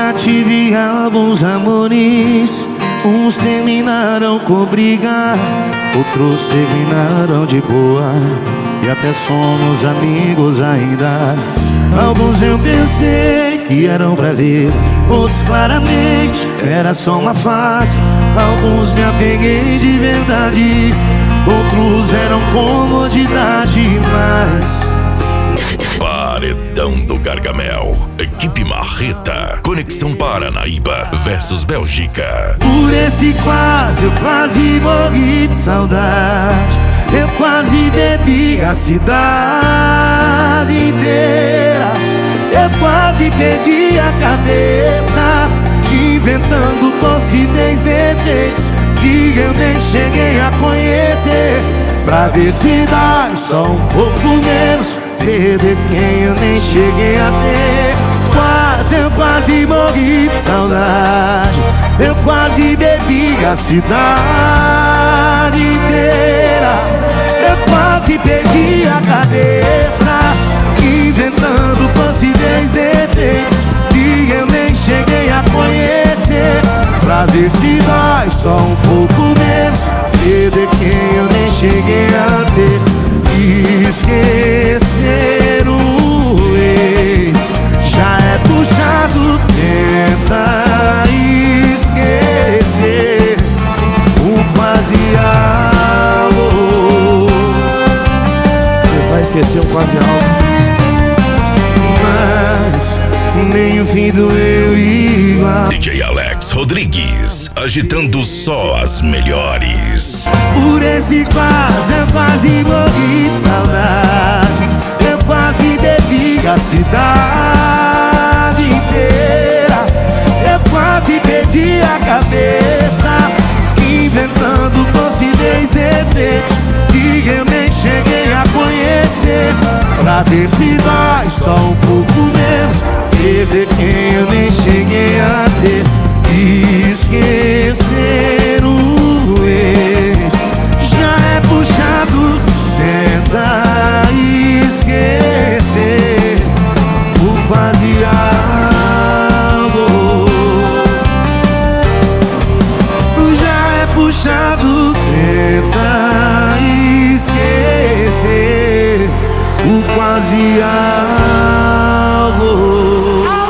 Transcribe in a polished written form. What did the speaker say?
já tive alguns amores. Uns terminaram com briga, outros terminaram de boa, e até somos amigos ainda. Alguns eu pensei que eram pra ver, outros claramente era só uma fase. Alguns me apeguei de verdade, outros eram comodidade, mas... Paredão do Gargamel, equipe Marreta, Conexão Paranaíba versus Bélgica. Por esse quase, eu quase morri de saudade. Eu quase bebi a cidade inteira. Eu quase perdi a cabeça, inventando possíveis defeitos que eu nem cheguei a conhecer, pra ver se dá só um pouco menos, perder quem eu nem cheguei a ter. Eu quase morri de saudade. Eu quase bebi a cidade inteira. Eu quase perdi a cabeça, inventando possíveis defeitos que eu nem cheguei a conhecer, pra ver se dói só um pouco menos, perder quem eu nem cheguei a ter. Esquecer o ex já é puxado, tenta esquecer o quase algo. Você vai esquecer um quase algo, Mas nem o fim doeu igual. DJ Alex Rodrigues, agitando só as melhores. Por esse quase, eu quase morri de saudade. Eu quase bebi a cidade inteira. Eu quase perdi a cabeça, inventando possíveis defeitos que eu nem cheguei a conhecer, pra ver se dói só um pouco menos, perder quem eu nem cheguei a ter. Esquecer o ex já é puxado, tenta esquecer o quase algo. Já é puxado, tenta esquecer o quase algo.